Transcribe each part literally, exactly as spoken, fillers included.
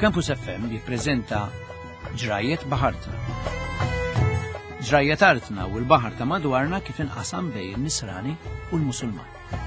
Campus F M jippreżenta Ġrajiet Baħartna. Ġrajiet artna u l-baħar ta' madwarna kif inqasam bejn in-Nisrani u l-Musulman.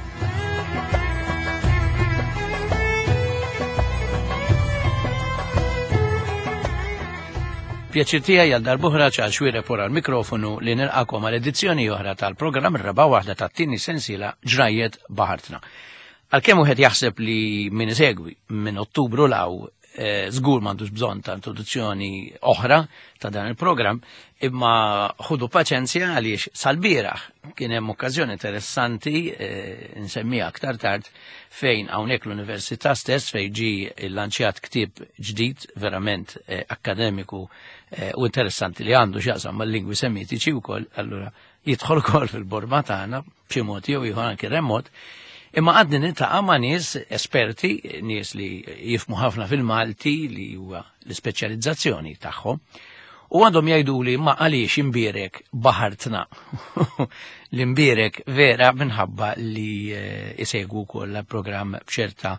Pjaċir tiegħi għal darb'oħra ċal xwieqa pora l-mikrofonu li nilqakom għal edizzjoni oħra tal-programm ir-raba' waħda tat-tieni sensiela Ġrajiet Baħartna. Għalkemm wieħed jaħseb li min isegwi minn Ottubru law żgur m'għandux bżonn ta' introduzzjoni oħra ta' dan il-programm, imma ħudu paċenzja għaliex sal-bieraħ kien hemm okkażjoni interessanti nsemmiha aktar tard fejn hawnhekk l-Università stess fejn ġie llanċjat ktieb ġdid verament akkademiku u interessanti li għandu x'jaqsam mal-lingwi semitiċi wkoll, allura jidħol ukoll fil-borba tagħna b'xi mod jew ieħor anke remot. Imma għadni niltaqa' ma' nies esperti, nies li jifmu ħafna fil-Malti li huwa l-ispeċjalizzazzjoni tagħhom, u għandhom jgħiduli ma għaliex imbierek baħartna. L-imbierek vera minħabba li isegwu wkoll programm b'ċerta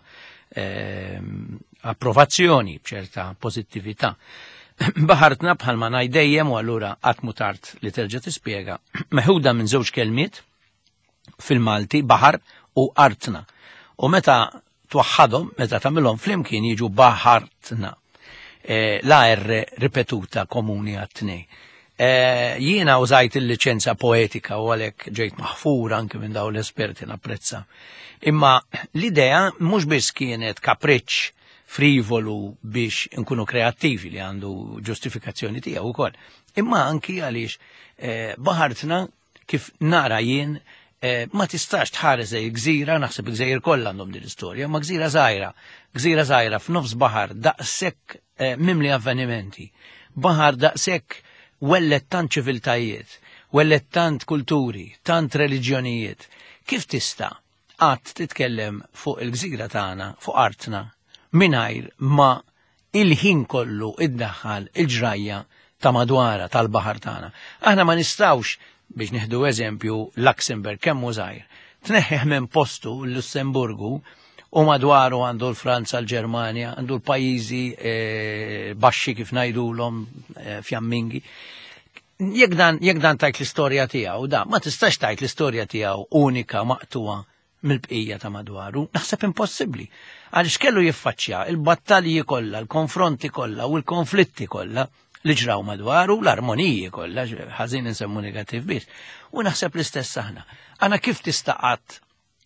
approvazzjoni, b'ċerta pożittività. Baħartna bħalma ngħid dejjem u allura qatt mhu tard li terġa' tispjega meħuda minn żewġ kelmiet fil-Malti baħar u artna. U meta twaħħadhom, meta tagħmilhom flimkien jiġu baħartna. E, la R ripetuta komuni għat-tnej. E, jiena użajt il-liċenza poetika u għalhekk ġejt maħfur anke minn dawn l-esperti napprezza. Imma l-idea mhux biss kienet kapriċċ frivolu biex nkunu kreattivi li għandu ġustifikazzjoni tiegħu wkoll. Imma anki għaliex e, baħartna kif nara jien Eh, ma tistax tħares zej gżira, naħseb gżejjer kollha għandhom din l-istorja, ma gżira żgħira, gżira żgħira f'nofs baħar daqshekk eh, mimli avvenimenti, baħar daqshekk wellet tant ċiviltajiet, wellet tant kulturi, tant reliġjonijiet. Kif tista' qatt titkellem fuq il-gżira tagħna, fuq artna, mingħajr ma il-ħin kollu iddaħħal il-ġrajja ta' madwara tal-baħar tagħna. Aħna ma nistgħux biex nieħdu eżempju Luxemburg kemm hu żgħir. Tneħħeħ minn postu l-Lussemburgu u madwaru għandu l-Franza, l-Ġermanja, għandu l-pajjiżi e, baxxi kif ngħidulhom e, fjammingi. Jekk dan jekk dan tajt l-istorja tiegħu, da ma tistax tajt l-istorja tiegħu unika maqtuwa mill-bqija ta' madwaru, naħseb impossibbli. Għaliex kellu jiffaċċja il-battalji kollha, l-konfronti kollha u l-konflitti kollha li ġraw madwaru, l-armoniji kollha, ħażin insemmu negattiv biss. U naħseb l-istess aħna. Għana kif tista' qatt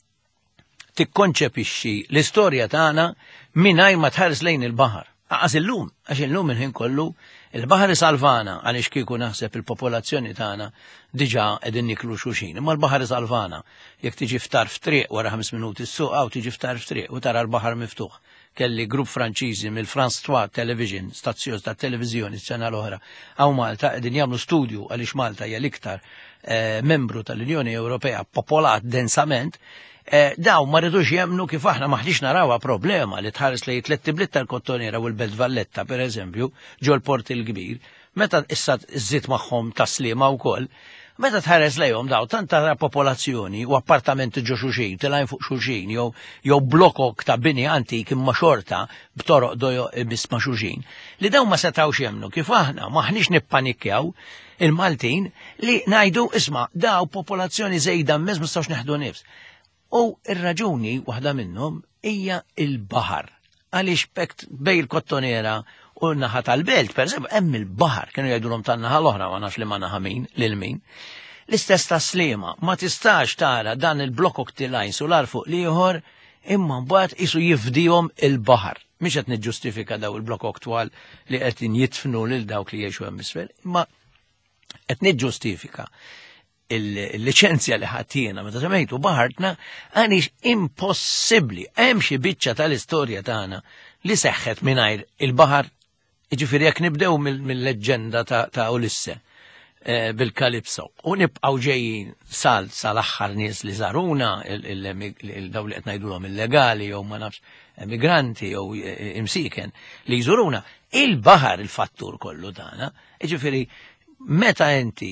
tikkonċepixxi l-istorja tagħna mingħajr ma tħares lejn il-baħar. Aqas illum, għax illum il-ħin kollu il-baħar isalvana għaliex kieku naħseb il-popolazzjoni tagħna diġà qegħdin niklu xulxin. Imma l-baħar isalvana jekk tiġi ftar f'triq wara ħames minuti s-suq u tiġi ftar f'triq u tara l-baħar miftuħ. Kelli grupp Franċiżi mill-France trois Television, stazzjon ta' televiżjoni s-sena l-oħra, għaw Malta qegħdin jagħmlu studju għaliex Malta hija l-iktar eh, membru tal-Unjoni Ewropea popolat densament. Eh, daw ma rridux jemnu kif aħna maħdix narawha problema li tħares li tliet tibliet tal-Kottonera u l-Belt Valletta pereżempju ġol l-Port il-Kbir, meta issa żżid magħhom taslima wkoll. Meta tħares lejhom daw tant tara popolazzjoni u appartamenti ġo xulxin, tilajn fuq xulxin, jew jew blokok ta' bini antik imma xorta b'toroq dojo biss ma' xulxin, li daw ma setawx jemnu kif aħna maħniex nippanikjaw il-Maltin li ngħidu isma' daw popolazzjoni żejda mezz ma stawx neħdu nifs. U ir-raġuni waħda minnhom hija il-baħar. Għaliex pekt bej il-Kottonera u n-naħa tal-Belt, per eżempju, hemm il-baħar, kienu jgħidulhom tan-naħa l-oħra ma nafx li ma naħa min lil min. L-istess taslima, ma tistax tara dan il-block lines u l-ar fuq ieħor imma mbagħad isu jifdihom il-baħar. Mhix qed niġġustifika daw il-block oktwal li qed jitfnu lil dawk li jgħixu hemm isfel, imma qed niġġustifika il-liċenzja li ħaddina meta semmejtu baħartna għaliex impossibbli hemm xi biċċa tal-istorja tagħna li seħħet mingħajr il-baħar. Jiġifieri jekk nibdew mill-leġġenda ta' Ulisse bil-Kalipso u nibqgħu ġejjin sal sal-aħħar nies li żaruna daw li qed ngħidulhom illegali jew ma nafx emigranti jew imsiken li jżuruna, il-baħar il-fattur kollu tagħna. Jiġifieri meta inti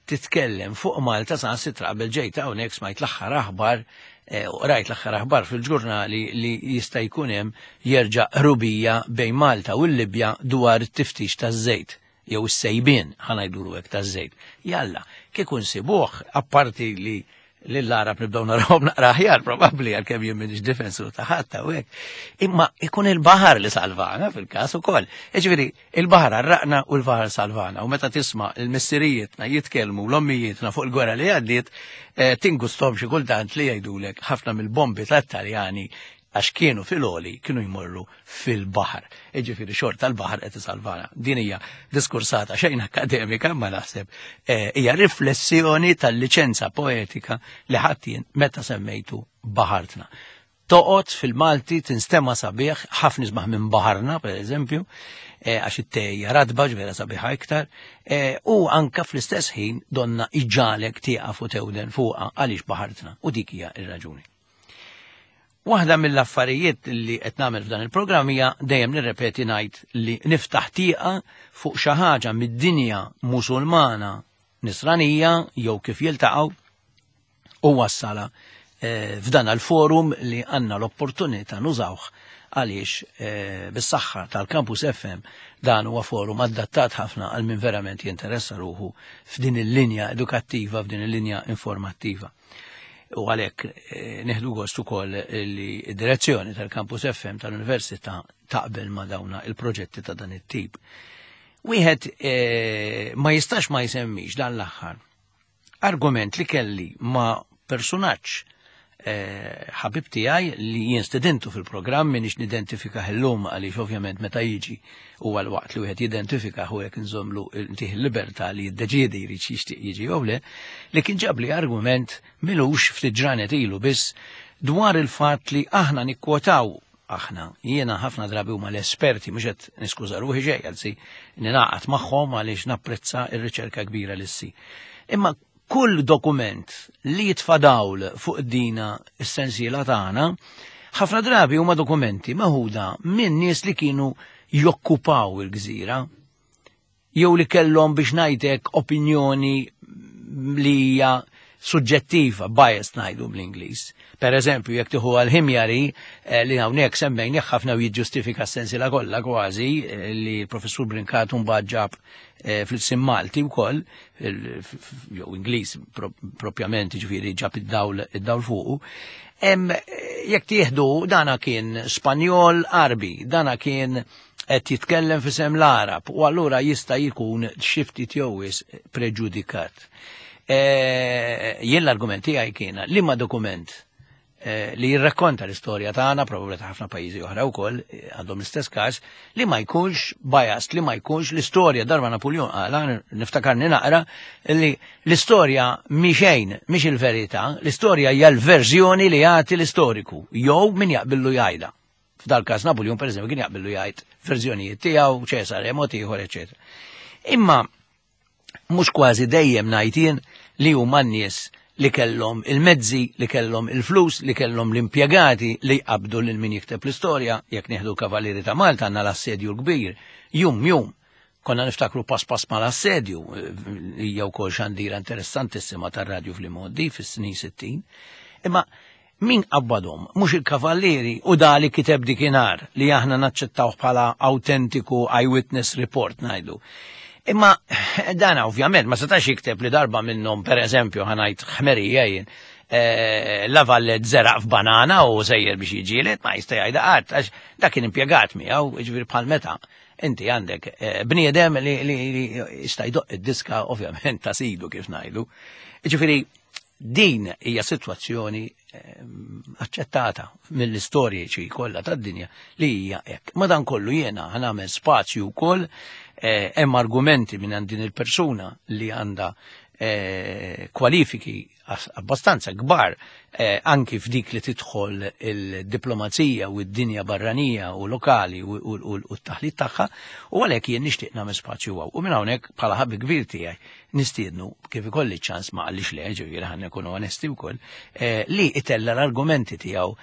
titkellem fuq Malta saħansitra qabel ġejt hawnhekk smajt l-aħħar aħbar u rajt l-aħħar aħbar fil-ġurnali li jista' jkun hemm jerġa' rubija bejn Malta u l-Libja dwar it-tiftix taż-żejt jew is-sejbien ħanajdulu hekk taż-żejt. Jalla, kieku nsibuh apparti li l-Arab nibdaw narawhom naqra aħjar probabbli għalkemm jien m'iniex difensur ta' ħadd hawnhekk. Imma ikun il-baħar li salvana fil-każ ukoll. Jiġifieri il-baħar arraqna u l-baħar salvana. U meta tisma' il-missirijietna jitkellmu l-ommijietna fuq il-gwerra li għaddiet tingustom xi kultant li jgħidulek ħafna mill-bombi tat-Taljani għax kienu fil-oli kienu jmorru fil-baħar. Ġifieri xorta l-baħar qed isalvana. Din hija diskursata xejn akademika ma naħseb hija riflessjoni tal-liċenza poetika li ħadd jien meta semmejtu baħartna. Toqgħod fil-Malti tinstema' sabiħ ħafna isbaħ minn baħarna pereżempju għax it-tejja radba ġvera sabiħa iktar u anka fl-istess ħin donna iġġalek tieqaf u tewden fuqha għaliex baħartna u dik hija r-raġuni. Waħda mill-affarijiet li qed nagħmel f'dan il-programm hija dejjem nirrepeti ngħid li niftaħ tieqa fuq xi ħaġa mid-dinja Musulmana Nisranija jew kif jiltaqgħu u wassala f'dan il-forum li għandna l-opportunità nużawh għaliex bis-saħħa tal-Campus F M dan huwa forum adattat ħafna għal min verament jinteressa ruħu f'din il-linja edukattiva, f'din il-linja informattiva. U għalhekk neħdu gost ukoll li d-direzzjoni tal-Campus F M tal-Università taqbel ma' dawna il-proġetti ta' dan it-tip. Wieħed ma jistax ma jsemmix dan l-aħħar argument li kelli ma' personaġġ ħabib tiegħi li jien studentu fil-programm minix nidentifika llum għaliex ovvjament meta jiġi huwa l-waqt li wieħed jidentifika hu hekk inżommlu ntih il-libertà li jiddeċiedi jrid jixtieq jiġi jew le, li kien ġab li argument milux ftit ġranet ilu biss dwar il-fatt li aħna nikkwotaw aħna jiena ħafna drabi huma l-esperti mhux qed niskuża ruħi ġej għalsi ninaqat magħhom għaliex napprezza r-riċerka kbira li ssi. Imma kull dokument li jitfadawl fuq dina s-sensiela tagħna ħafna drabi huma dokumenti maħuda minn nies li kienu jokkupaw il-gżira jew li kellhom biex ngħidlek opinjoni li hija suġġettiva, biased ngħidu bl-Ingliż. Pereżempju jekk tieħu għall-Ħimjari li hawnhekk semmejnieh ħafna u jiġġustifika s-sensiela kollha kważi li l-professur Brinkat mbagħad ġab fl-isem Malti wkoll jew Ingliż propjament jiġifieri ġab id-dawl id-dawl fuqu. Jekk tieħdu dana kien Spanjol Arbi, dana kien qed jitkellem f'isem l-Arab u allura jista' jkun xi ftit jowis preġudikat. Jien l-argument tiegħi kiena li ma dokument li jirrakkonta l-istorja tagħna probabbli ta' ħafna pajjiżi oħra wkoll għandhom l-istess każ li ma jkunx biased, li ma jkunx l-istorja darba Napoleon qala niftakarni naqra li l-istorja mhi xejn mhix il-verità, l-istorja hija l-verżjoni li jagħti l-istoriku jew min jaqbillu jgħidha. F'dal każ Napoleon pereżempju kien jaqbillu jgħid verżjonijiet tiegħu, Ċesar, mod ieħor, eċetera. Imma mhux kważi dejjem ngħid jien li huma n-nies li kellhom il-mezzi, li kellhom il-flus, li kellhom l-impjegati li jqabdu lil min jikteb l-istorja, jekk nieħdu Kavalieri ta' Malta għandna l-assedju l-kbir, jum jum. Konna niftakru pass pass ma l-assedju, hija wkoll xandira interessantissima tar-radju fl-modi fis-snin sittin. Imma min qabbadhom mhux il-Kavalieri u dali kiteb dikinhar li aħna naċċettawh bħala autentiku eyewitness report ngħidu. Imma dana ovvjament ma setax jikteb li darba minnhom pereżempju ħanajt ħmerija jien la vallet zeraq f'banana u sejjer biex jiġilet ma jista' jgħidha qatt għax dak kien impjegat miegħu jiġifieri bħal meta inti għandek bniedem li jista' jdoq id-diska ovvjament ta' sidu kif ngħidu. Jiġifieri din hija sitwazzjoni aċċettata mill-istorjiċi kollha tad-dinja li hija hekk. Madankollu jiena ħanagħmel spazju wkoll hemm argumenti minn din il-persuna li għandha kwalifiki abbastanza kbar anki f'dik li tidħol il-diplomazija u d-dinja barranija u lokali u t-taħlit tagħha u għalhekk jien nixtieq nagħmel spazju għaw. U minn hawnhekk bħala ħabbi kbir tiegħi nistiednu kif ikolli ċans ma qallix le ġifieri ħan nkunu onesti wkoll li itella l-argumenti tiegħu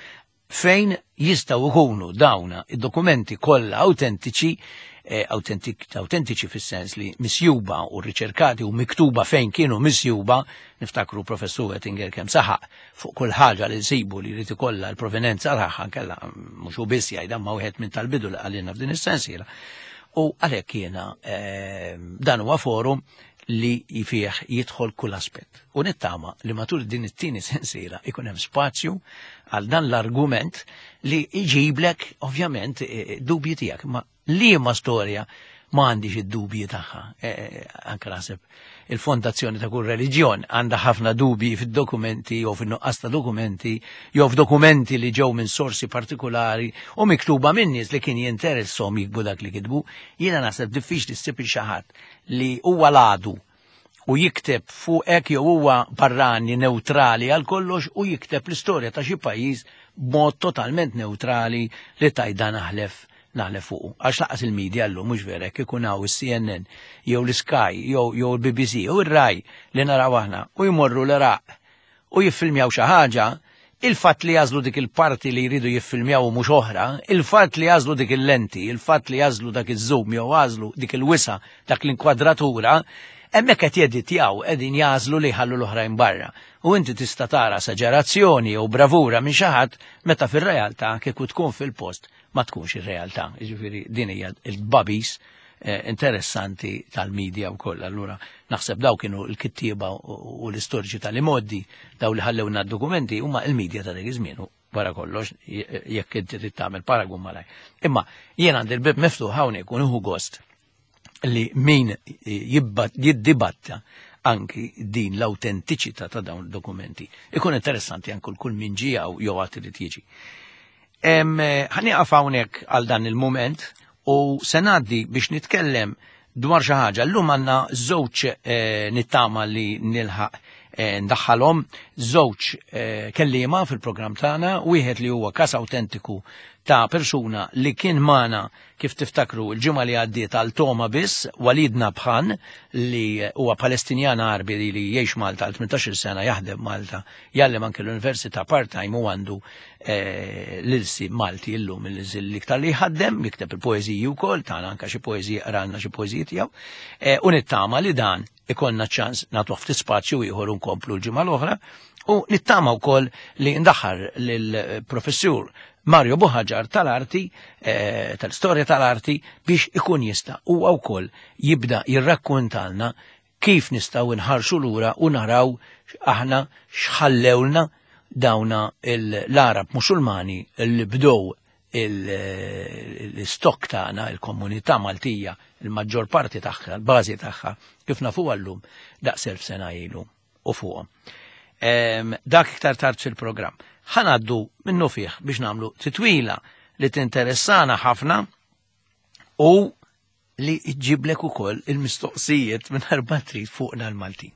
fejn jistgħu jkunu dawna id-dokumenti kollha awtentiċi, autentiċi fis-sens li misjuba u riċerkati u miktuba fejn kienu misjuba. Niftakru professur Ettinger kemm saħaq fuq kull ħaġa li nsibu li jrid ikollha l-provenenza tagħha kellha mhux hu biss jgħidha ma wieħed minn tal-bidu li qalilna f'din is-sensiela. U għalhekk jiena dan huwa forum li fih jidħol kull aspett. U nittama li matul din it-tieni sensiela ikun hemm spazju għal dan l-argument li jġiblek ovvjament dubji tiegħek, ma liema storja ma għandix id-dubji tagħha. Anke naħseb il-fondazzjoni ta' kull reliġjon għandha ħafna dubji fid-dokumenti jew fin-nuqqas ta' dokumenti jew f'dokumenti li ġew minn sorsi partikolari u miktuba minn nies li kien jinteressom jikbu dak li kitbu. Jiena naħseb diffiċli ssib xi ħadd li huwa ladu u jikteb fuq hekk jew huwa barrani neutrali għal kollox u jikteb l-istorja ta' xi pajjiż b'mod totalment neutrali li tajda naħlef naħlef fuq. Għax laqas il-medja llum mhux verek ikun hawn is-C N N jew l-Sky jew jew il-B B C jew ir-Rai li naraw aħna u jmorru l-Iraq u jiffilmjaw xi ħaġa, il-fatt li jażlu dik il-parti li jridu jiffilmjaw u mhux oħra, il-fatt li jażlu dik il-lenti, il-fatt li jażlu dak iż-zoom jew jażlu dik il-wisa dak l-inkwadratura, hemmhekk qed jedditjaw qegħdin jażlu li jħallu l-oħrajn barra. U inti tista' tara esaġerazzjoni jew bravura minn xi ħadd meta fir-realtà kieku tkun fil-post ma tkunx ir-realtà. Jiġifieri din hija l-babis interessanti tal-medja wkoll. Allura naħseb daw kienu l-kittieba u l-istoriċi tal-imoddi daw li ħallewna d-dokumenti huma l-medja ta' dik iż-żmien wara kollox jekk inti trid tagħmel paragun malaj. Imma jien għandi l-bib miftuħ hawnhekk u nieħu gost li min jiddibatta anki din l-autentiċità ta' dawn il-dokumenti. Ikun interessanti anke kull min ġija u jew għad irid jiġi. Ħanieqaf hawnhekk għal dan il-mument u se ngħaddi biex nitkellem dwar xi ħaġa. Llum għandna żewġ nittama li nilħaq ndaħħalhom żewġ kelliema fil-programm tagħna, wieħed li huwa każ awtentiku ta' persuna li kien magħna kif tiftakru l-ġimgħa li għaddiet għal Toma biss, Walid Nabħan li huwa Palestinjan Arbi li jgħix Malta għal tmintax-il sena jaħdem Malta, jgħallem anke l-Università part-time u għandu l-ilsi Malti illum l-iktar li jħaddem, jikteb il-poeżiji wkoll, tagħna anke xi poeżiji qralna xi poeżiji tiegħu, u nittama li dan ikollna ċans nagħtu ftit spazju ieħor nkomplu l-ġimgħa l-oħra u nittama wkoll li ndaħħar lill-professur Mario Buħaġar tal-arti, tal-istorja tal-arti biex ikun jista' huwa wkoll jibda jirrakkuntalna kif nistgħu nħarsu lura u naraw aħna x'ħallewlna dawna l-Arab Musulmani li bdew l-istok tagħna, il-komunità Maltija, il-maġġor parti tagħha, l-bażi tagħha, kif nafu għallum daqs elf sena ilu u fuqhom. Dak iktar tard fil-programm. Ħanaddu minnu fih biex nagħmlu titwila li tinteressana ħafna u li ġiblek ukoll il-mistoqsijiet minn arba trid fuqna l-Maltin.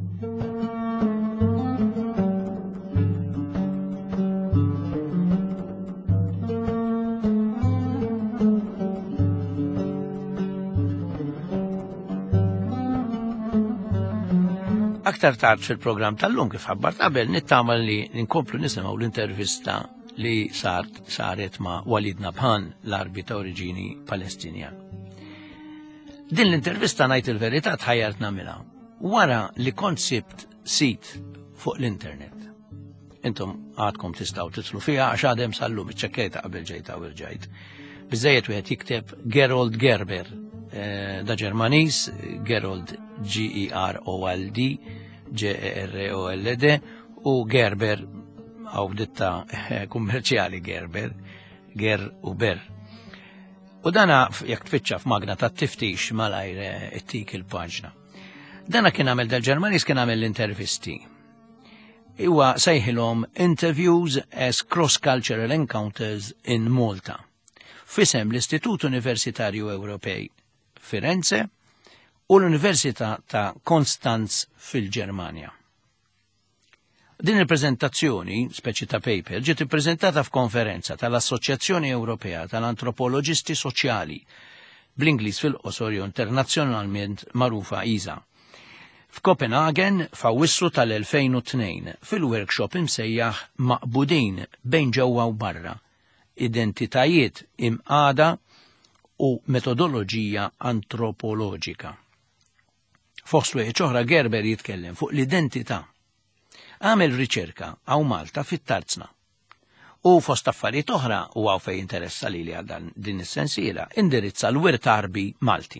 Aktar tard fil-programm tal-lum kif ħabbart qabel nittama li nkomplu nisimgħu l-intervista li sart saret ma' Walid Nabħan, l-Arbi ta' oriġini Palestinjan. Din l-intervista ngħid il-verità tħajjart nagħmilha wara li kont sibt sit fuq l-internet. Intom għadkom tistgħu titlu fiha għax għadhem sal-lum iċċekkejta qabel ġejta u rġajt. Biżejjed wieħed jikteb Gerold Gerber, da Ġermaniż, Gerold G E R O L D, G E R O L D, u Gerber, għaw ditta kummerċjali Gerber, Ger u Ber. U dana jekk tfittxa f'magna ta' tiftix malajr ittik il-paġna. Dana kien għamel dal-Ġermaniż kien għamel l-intervisti. Iwa sejħilhom Interviews as Cross-Cultural Encounters in Malta, fisem l-Istitut Universitarju Ewropej Firenze u l-Università ta' Konstanz fil-Ġermanja. Din il-preżentazzjoni, speċi ta' paper, ġiet ippreżentata f'konferenza tal-Assoċjazzjoni Ewropea tal-Antropoloġisti Soċjali, bl-Ingliż fil-qosor internazzjonalment magħrufa I S A, f'Copenhagen f'Awwissu tal-elfejn u tnejn fil-workshop imsejjaħ Maqbudin bejn ġewwa u barra, identitajiet imqada u metodoloġija antropoloġika. Fost wieħed oħra Gerber jitkellem fuq l-identità. Għamel riċerka għaw Malta fit-Tarzna. U fost affarijiet oħra u għaw fej interessa li li għal din is-sensiela indirizza l-wirt Arbi Malti.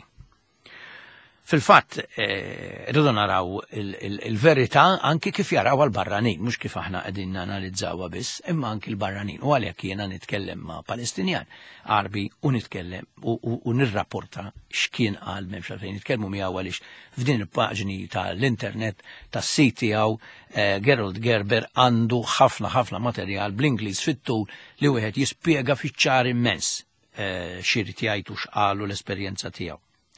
Fil-fatt, rridu naraw il-verità anki kif jaraw għal-barranin, mhux kif aħna qegħdin analizzawha biss, imma anki l-barranin. U għalhekk jiena nitkellem ma' Palestinjan Arbi u nitkellem u nirrapporta x'kien qal m'hemmx għalfejn nitkellmu miegħu għaliex f'din il-paġni tal-internet tas-sit tiegħu Gerald Gerber għandu ħafna ħafna materjal bl-Ingliż fit-tul li wieħed jispjega fiċ-ċar immens x'irid jgħid u x'qalu l-esperjenza tiegħu.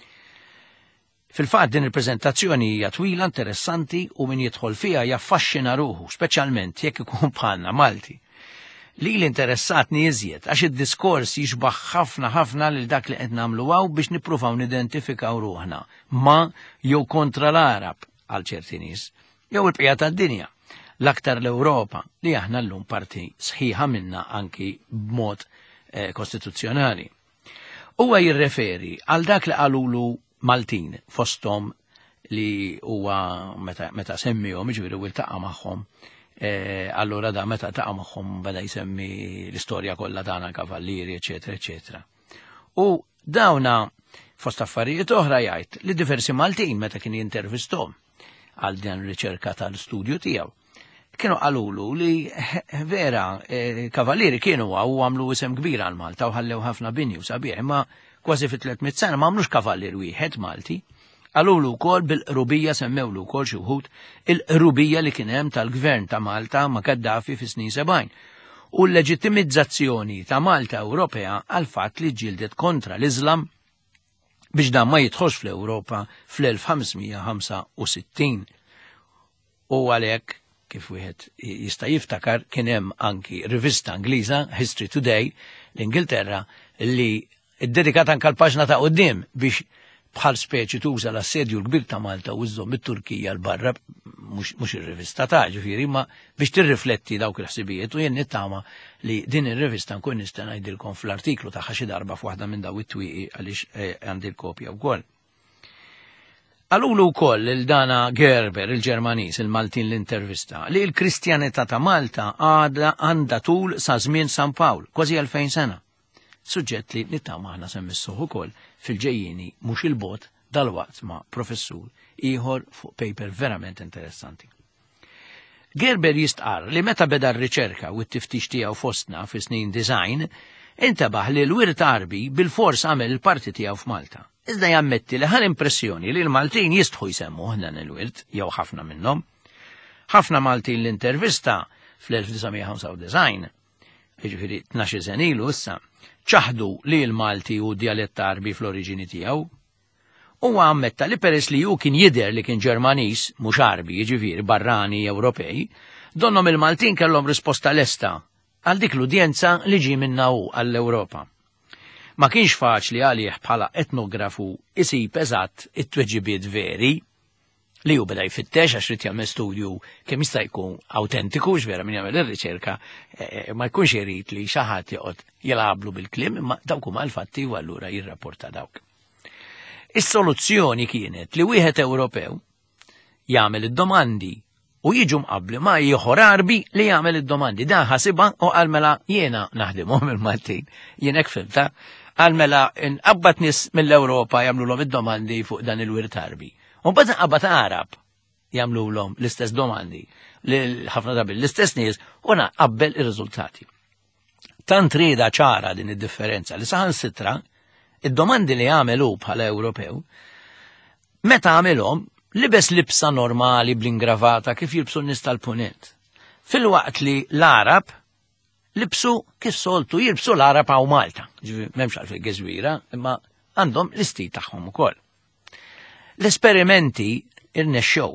Fil-fatt din il-preżentazzjoni hija twila, interessanti u min jidħol fiha jaffaxxina ruħu, speċjalment jekk ikun bħalna Malti. Li l-interessatni iżjed għax id-diskors jixbaħ ħafna ħafna lil dak li qed nagħmlu hawn biex nippruvaw nidentifikaw ruħna ma' jew kontra l-Arab għal ċerti nies, jew il-bqija tad-dinja, l-aktar l-Ewropa li aħna llum parti sħiħa minna anki b'mod eh, kostituzzjonali. Huwa jirreferi għal dak li qalulu Maltin fostom li huwa meta, meta semmihom jiġifieri u iltaqa' magħhom, eh, allura da meta taqa' magħhom beda jsemmi l-istorja kollha tagħna kavallieri, eċetera, eċetera. U dawna fost affarijiet oħra jgħid li diversi Maltin meta kien jintervistom għal din riċerka tal-studju tiegħu. Kienu qalulu li vera eh, kavallieri kienu għaw għamlu isem kbir għal Malta u ħallew ħafna binju sabiħ, imma kważi fit tlietmien sena ma għamlux kavallier wieħed Malti, għalulu wkoll bil-qrubija semmewlu wkoll xi wħud il-qrubija li kien hemm tal-gvern ta' Malta ma' Gaddafi fis-snin sebgħin u l-leġittimizzazzjoni ta' Malta Ewropea għal fatt li ġildet kontra l-Iżlam biex dan ma jidħolx fl-Ewropa fl-elf ħamsmija ħamsa u sittin. U għalhekk kif wieħed jista' jiftakar kien hemm anki rivista Ingliża History Today l-Ingilterra li id-dedikat anka l-paġna ta' qudiem biex bħal speċi tuża l-assedju l-kbir ta' Malta u żżomm it-Turkija l-barra mhux ir-rivista ta' ġifieri ma biex tirrifletti dawk il-ħsibijiet u jien nittama li din ir-rivista nkun nista' ngħidilkom fl-artiklu tagħha xi darba f'waħda minn daw it-twieqi għaliex għandi l-kopja wkoll. Qalulu wkoll il-dana Gerber il-Ġermaniż il-Maltin l-intervista li l-Kristjanità ta' Malta għadha għandha tul sa' żmien San Pawl, kważi għalfejn sena. Suġġett li nittama aħna semmissuh ukoll fil-ġejjieni mhux il-bot dal-waqt ma' professur ieħor fuq paper verament interessanti. Gerber jistqar li meta beda r-riċerka u t-tiftix tiegħu fostna fi snin design, intabaħ li l-wirt Arbi bil-fors għamel il-parti tiegħu f'Malta. Iżda jammetti li ħal impressjoni li l-Maltin jistħu jsemmu dan il-wirt jew ħafna minnhom. Ħafna Maltin l-intervista fl-elf tisa' ħamsa u design, jiġifieri tnax-il sen ilu issa, ċaħdu li l-Malti u dialett Arbi fl-oriġini tiegħu. Huwa ammetta li peress li hu kien jidher li kien Ġermaniż mhux Arbi, jiġifieri barrani Ewropej, donhom il-Maltin kellhom risposta lesta għal dik l-udjenza li ġie minna hu għall-Ewropa. Ma kienx faċli għalih bħala etnografu isib eżatt it-tweġibiet veri li hu beda jfittex għax rid jagħmel studju kemm jista' jkun awtentiku x'vera min jagħmel ir-riċerka ma jkunx irid li xi ħadd joqgħod jilgħablu bil-kliem imma dawk huma l-fatti u allura jirrapporta dawk. Is-soluzzjoni kienet li wieħed Ewropew jagħmel id-domandi u jiġu mqabbli ma' ieħor Arbi li jagħmel id-domandi. Dan ħasiba u qal mela jiena naħdimhom il-Maltin. Jien hekk fimta qal mela inqabbad nies mill-Ewropa jagħmluhom id-domandi fuq dan il-wirt Arbi. U bada qabba ta' Arab jagħmluhom l-istess domandi ħafna drabi l-istess nies u naqabbel ir-riżultati. Tant rieda ċara din id-differenza li saħansitra id-domandi li għamelu bħala Ewropew meta għamilhom libes libsa normali bl-ingravata kif jilbsu n-nies tal-punent. Fil-waqt li l-Arab libsu kif soltu jilbsu l-Arab għaw Malta. M'hemmx għalfejn geżwira, imma għandhom l-istil tagħhom ukoll. L-esperimenti irnexxew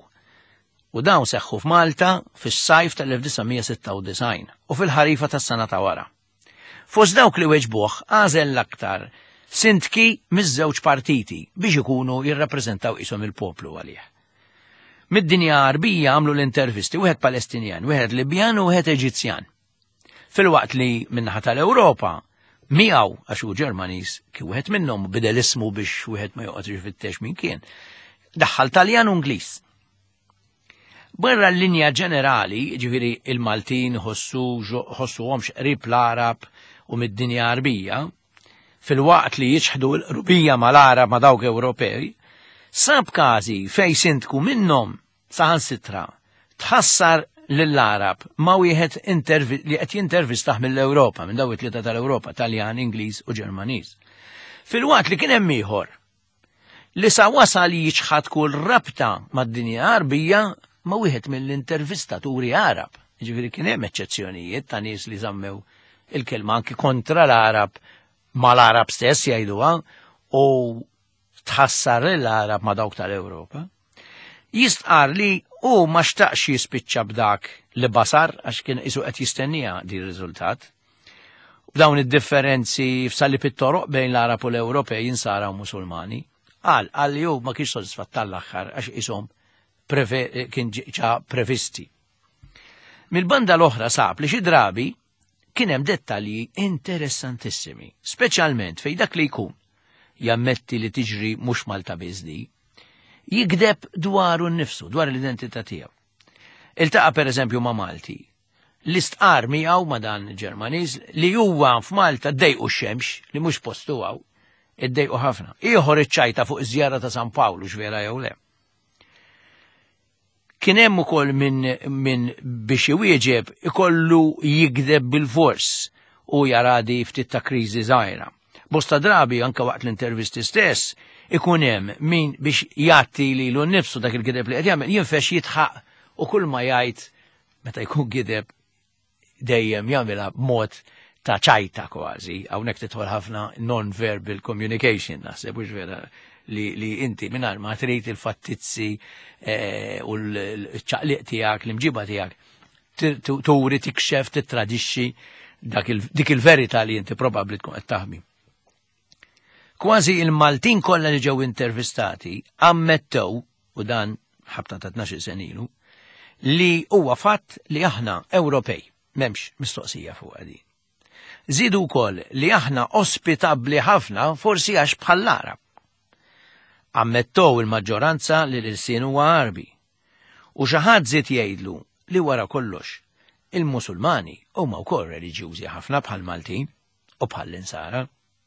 u dawn seħħu f'Malta fis-sajf tal-elf tisa' sitta u design u fil-ħarifa tas-sena ta' wara. Fost dawk li weġbuh għażel l-aktar sintki miż-żewġ partiti biex ikunu jirrappreżentaw ishom il-poplu għalih. Mid-dinja Arbija għamlu l-intervisti, wieħed Palestinjan, wieħed Libjan u wieħed Eġizzjan. Fil-waqt li minnaħa tal-Ewropa miegħu għax hu Ġermaniż kien wieħed minnhom bidel ismu biex wieħed ma joqgħodx jfittex min kien. Daħħal Taljan u Ingliż. Barra l-linja ġenerali, ġifieri il-Maltin ħossuhomx qrib l-Arab u mid-dinja Arbija, fil-waqt li jiġħdu l-qrubija mal-Arab ma' dawk Ewropej, sab każi fej sindku minnhom saħansitra tħassar lill-Arab ma' wieħed li qed jintervistaħ mill-Ewropa, minn dawk it-tlieta tal-Ewropa, Taljan, Ingliż u Ġermaniż. Fil-waqt li kien hemm ieħor li sa wasal jiġħad kull rabta mad-dinja Arbija ma' wieħed mill-intervistaturi Arab. Ġifieri kien hemm eċċezzjonijiet ta' nies li żammew il-kelma anki kontra l-Arab mal-Arab stess jgħiduha u tħassar l-Arab ma' dawk tal-Ewropa. Jistqar li u ma xtaqx jispiċċa b'dak li basar għax kien isu qed jistennija di riżultat. B'dawn id-differenzi f'salli pit-toroq bejn l-Arab u l-Ewropej jinsaraw Musulmani. Qal qal li hu ma kienx sodisfatt tal-aħħar għax ishom kien ġa previsti. Mill-banda l-oħra sab li xi drabi kien hemm dettalji interessantissimi, speċjalment fejn dak li jkun jammetti li tiġri mhux Malta biżdi, jikdeb dwaru nnifsu, dwar l-identità tiegħu. Iltaqa' pereżempju ma' Malti. L-istqar miegħu ma' dan Ġermaniż li huwa f'Malta ddejqu x-xemx li mhux postu għaw, iddejqu ħafna. Ieħor iċċajta fuq iż-żjara ta' San Pawlu x'vera jew le. Kien hemm ukoll minn min biex iwieġeb ikollu jikdeb bil-fors u jaradi ftit ta' kriżi żgħira. Bosta drabi anke waqt l-intervisti stess ikun hemm min biex jagħti lilu nnifsu dak il-gideb li qed jagħmel jinfex jitħaq u kull ma jgħid meta jkun gideb dejjem jagħmilha b'mod ta' ċajta kważi, hawnhekk tidħol ħafna non-verbal communication naħseb mhux vera li, li inti mingħajr ma trid il-fattizzi eh, u l-ċaqliq tiegħek, l-imġiba tiegħek turi tikxef titradixxi dik il-verità li inti probabbli tkun qed taħmi. Kważi il-Maltin kollha li ġew intervistati ammettew u dan ħabta ta' tnax-il sen ilu li huwa fatt li aħna Ewropej, m'hemmx mistoqsija fuq din. Żidu wkoll li aħna ospitabbli ħafna forsi għax bħall-Arab. Ammettew il-maġġoranza li l-irsin huwa Arbi. U xi ħadd żied jgħidlu li wara kollox il-Musulmani huma wkoll reliġjużi ħafna bħall-Maltin u bħall-Insara.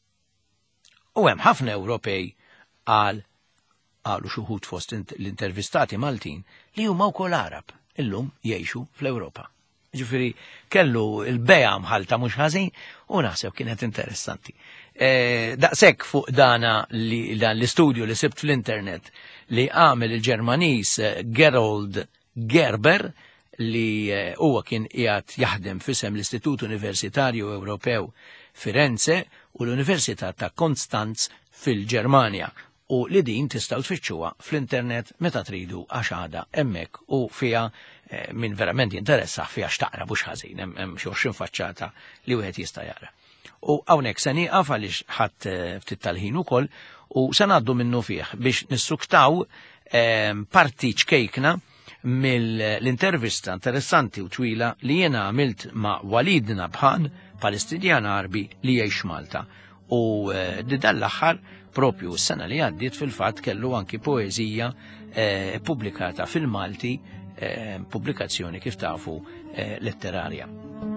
U hemm ħafna Ewropej għal qalu xi wħud fost l-intervistati Maltin li huma wkoll Arab illum jgħixu fl-Ewropa. Ġifieri kellu l-beja mħalta mhux ħażin u naħseb kienet interessanti. E, Daqshekk fuq dana li dan l-istudju li sibt fl-internet li għamel il-Ġermaniż Gerold Gerber li huwa kien qiegħed jaħdem f'isem l-Istitut Universitarju Ewropew Firenze u l-Università ta' Konstanz fil-Ġermanja u li din tistgħu tfittxuha fl-internet meta tridu għax għadha hemmhekk u fiha eh, min verament jinteressa fiha x'taqra mhux ħażin hemm xi għoxrin faċċata li wieħed jista' jara. U hawnhekk se nieqaf għaliex ħadd ftit tal-ħin ukoll u se ngħaddu minnu fih biex nissuktaw eh, parti ċkejkna mill-intervista interessanti u twila li jiena għamilt ma' Walid Nabħan, Palestinjan Arbi li jgħix Malta. U di dan l-aħħar propju s-sena li għaddiet fil-fatt kellu anki poeżija eh, pubblikata fil-Malti, eh, pubblikazzjoni kif tafu eh, letterarja.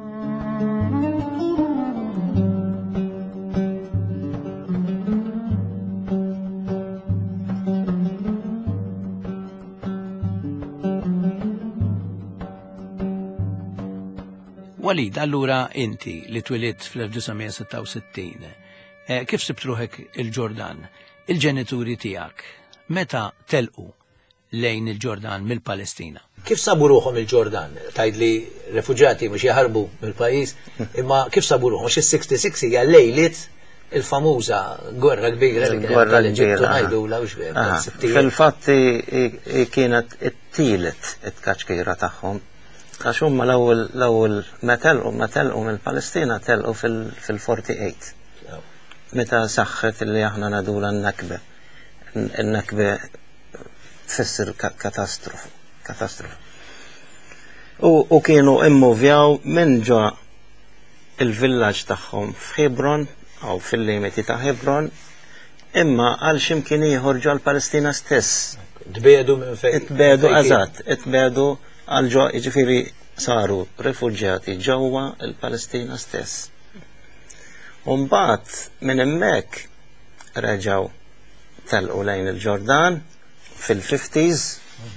Walid, allura inti li twilit fl-1966, eh, kif sibtruħek il-Ġordan, il-ġenituri tijak, meta telqu lejn il-Ġordan mill-Palestina? Kif sabu ruħom il-Ġordan? Tajd li refuġati mux jaħarbu mill-pajis, imma kif sabu ruħom? Mux il-sixty-six hija lejlit il-famuża gwerra kbira li kienet tal-Eġittu ngħidu la mhux fil-fatt kienet it-tielet it-kaċkira tagħhom. Għax huma l-ewwel metelqu metelqu mill-Palestina telqu fil-forty-eight. Meta saħħet li aħna nadula n-nakbe. N-nakbe tfisser katastrofu. Katastrofu. U kienu immuvjaw minn ġo il-villaġġ tagħhom f'Hebron, aw fil-limiti ta' Hebron, imma għal ximkien ieħor ġo l-Palestina stess. Tbedu minn fejn. Tbedu eżatt, tbedu għal ġo jiġifieri saru rifuġjati ġewwa l-Palestina stess. U mbagħad minn hemmhekk reġgħu telqu lejn il-Ġordan fil-fifties.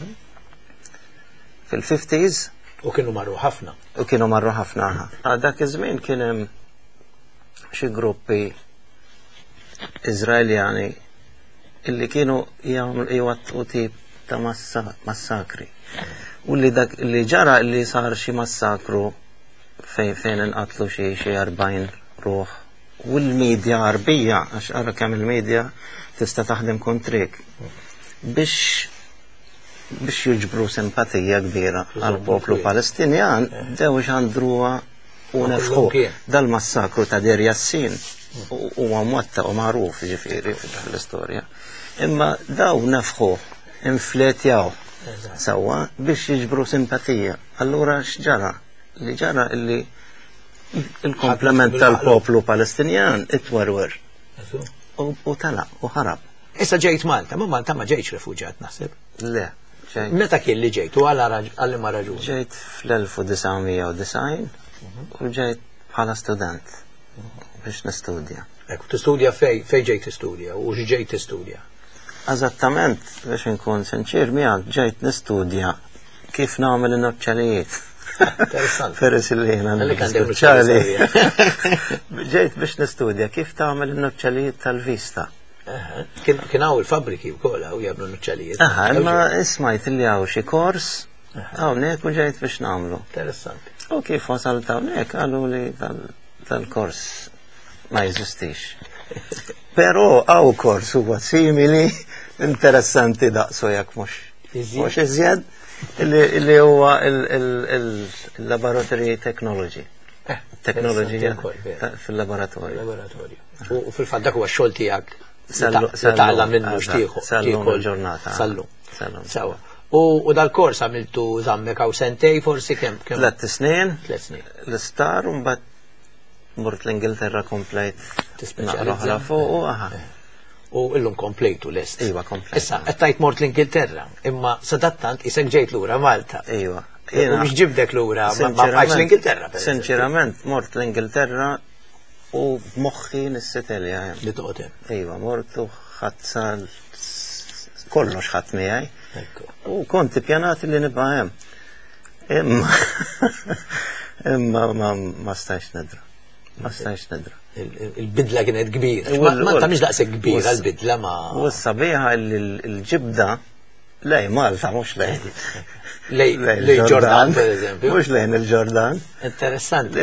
Fil-fifties. U kienu marru ħafna. U kienu marru ħafna. Dak iż-żmien kien hemm xi gruppi Iżraeljani illi kienu jagħmlu jwattqu tip ta' massakri. U li dak li ġara li sar xi massakru fejn fejn inqatlu xi xi arbajn ruħ. U l-medja Arbija, għax ara kemm il-medja tista' taħdem kontrik biex biex jiġbru simpatija kbira għal poplu Palestinjan, dew xandruha u nefħu dal-massakru ta' Der Yassin u għamotta u magħruf ġifieri fl-istorja. Imma daw nefħu infletjaw sewwa biex jiġbru simpatija. Allura x'ġara? Li ġara illi il-komplement tal-poplu Palestinjan itwerwer u tala u ħarab. Issa ġejt Malta, ma Malta ma ġejtx refuġjat naħseb. Le. Meta kien li ġejt u għal ma raġuni? Ġejt fl-elf u disgħamija u disgħin u ġejt bħala student biex nistudja. Ekku, tistudja fej, fej ġejt tistudja u x'ġejt tistudja? Eżattament, biex nkun sinċir miegħek ġejt nistudja kif nagħmel in-noċċalijiet. Interessant. Feres il-lejna. Ġejt biex nistudja kif tagħmel in-noċċalijiet tal-vista. Kien hawn il-fabbriki wkoll hawn jagħmlu noċċalijiet. Aha, imma ismajt li hawn xi kors hawnhekk u ġejt biex nagħmlu. Interessanti. U kif wasalt hawnhekk qalu li tal-kors ma jeżistix. Però hawn kors huwa simili interessanti daqsu jekk mhux. Mhux iżjed li huwa il-laboratory technology. Teknoloġija fil-laboratorju. U fil-fatt dak huwa x-xogħol tiegħek. Taqla minnu xtieħu. Sallu ġurnata. Sallu. Sawa. U dal-kors għamiltu żammek hawn sentej forsi kemm? Tlet snin. Tlet snin. L-istar u mbagħad mort l-Ingilterra komplejt. Naqra fuq u aħa. U illum komplejtu lest. Iva, komplejt. Issa, qed mort l-Ingilterra, imma sadattant isek ġejt lura Malta. Iva. U biex ġibdek lura ma baqgħx l-Ingilterra. Sinċerament, mort l-Ingilterra u moħħi nissetelja hemm. Li toqgħod hemm. Iva, mort u ħadd sal kollox ħadd miegħi. U kont ippjanat li nibqa' hemm. Imma imma ma stajx nedra. Ma stajx nedra. Il-bidla kienet kbira. Ma tagħmilx daqshekk kbira l-bidla ma. U s-sabiħa l-ġibda lej Malta mhux lejn. Lej Ġordan, per eżempju. Mhux lejn il-Ġordan. Interessanti.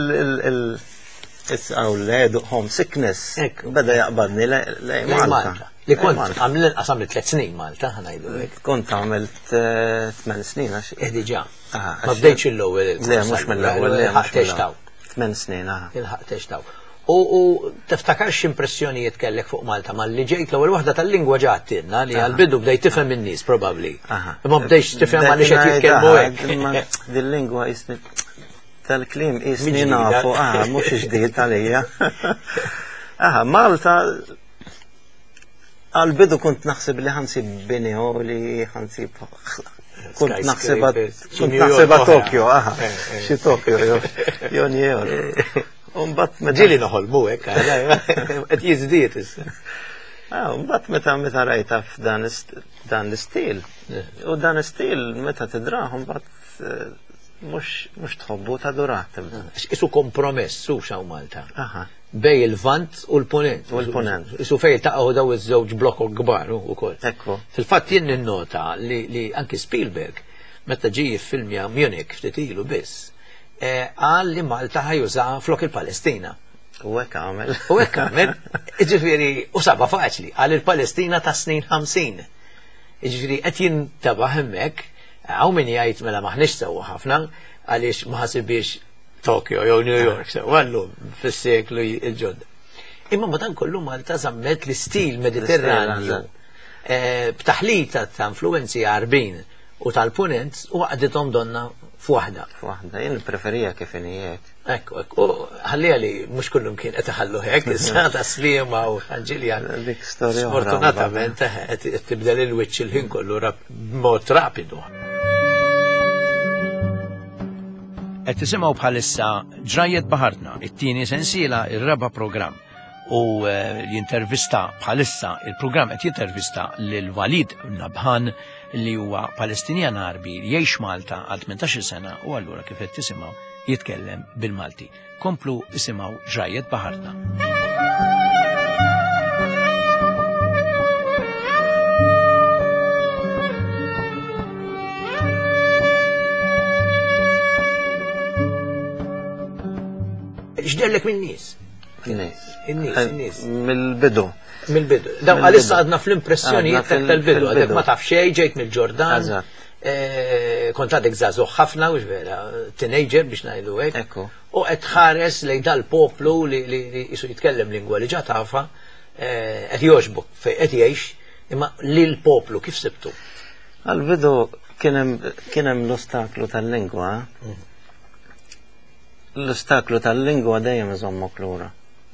Isqaw l-hedu homesickness. Beda jaqbadni lej Malta. Li kont għamil qasam li tliet snin Malta ħanajdu hekk. Kont għamilt tmien snin għax. Eh diġà. Ma bdejtx il-ewwel. Le mhux mill-ewwel, le mhux mill-ewwel. Tmien snin aħ. Il-ħaqtex taw. U tiftakarx impressjonijiet kellek fuq Malta mal-li ġejt l-ewwel waħda tal-lingwa ġattinna li għal-bidu bdejt tifhem in-nies probabbli. Ma bdejx tifhem għaliex qed jitkellmu hekk. Din-lingwa isni tal-kliem isni nafu, ah, mhux ġdid għalija. Aha, Malta għal-bidu kont naħseb li ħansib Binjoli, ħansib kont naħseba kont naħseba Tokyo, aha, xi Tokyo jew New York. Umbat ġili noħolmu hekk, qed jiżdied issa. Ah, umbat meta meta rajta f'dan l-istil. U dan istil meta tidrah umbat mhux mhux tħobbu ta' durat. Isu kompromess su xaw Malta. Aha. Bej il-vant u l-punent. U l-punent. Isu fej taqgħu daw iż-żewġ blokok kbar ukoll. Ekku. Fil-fatt jien ninnota li anki Spielberg meta ġie jiffilmja Munich ftit ilu biss għal li Malta ħajuża flok il-Palestina. U hekk għamel. U hekk għamel. Iġifieri u saba faċli għal il-Palestina ta' snin ħamsin. Iġifieri qed jintabaħ hemmhekk hawn min jgħid mela maħniex sewwa ħafna għaliex ma ħasibiex Tokyo jew New York sewwa llum fis-seklu l-ġodda. Imma madankollu Malta żammet l-istil Mediterranju. b'taħlita ta' influenzi għarbin u tal-punent u għaddithom donna f'waħda. F'waħda, jien preferija kif inijek. Ekku, ekku, ħallija li mux kullum kien qed iħallu hekk, issa ta' slima u ħanġiljan. Dik storja. Sfortunatament qed tibdel il-wiċċ il-ħin kollu b'mod rapidu. Qed tisimgħu bħalissa Ġrajiet Baħartna, it-tieni sensiela ir-raba' programm. U jintervista bħalissa il-programm qed jintervista lil Walid Nabhan li huwa Palestinjan Arbi li jgħix Malta għal tmintax-il sena u allura kif qed tisimgħu jitkellem bil-Malti. Komplu isimgħu Ġrajiet Baħartna. X'dellek min-nies? In-nies. In-nies, in-nies. Mill-bidu. Mill-bidu. Daw għalissa għadna fl-impressjonijiet tal-bidu, għadek ma taf xejn, ġejt mill-Ġordan. Kont għadek żagħżugħ ħafna u vera, teenager biex ngħidu hekk. Ekku. U qed ħares lejn dal-poplu li jisu jitkellem lingwa li ġa tafa, qed jogħġbok fejn qed jgħix, imma lil poplu kif sibtu? Għal-bidu kien hemm l-ostaklu tal-lingwa. L-ostaklu tal-lingwa dejjem iżommok lura.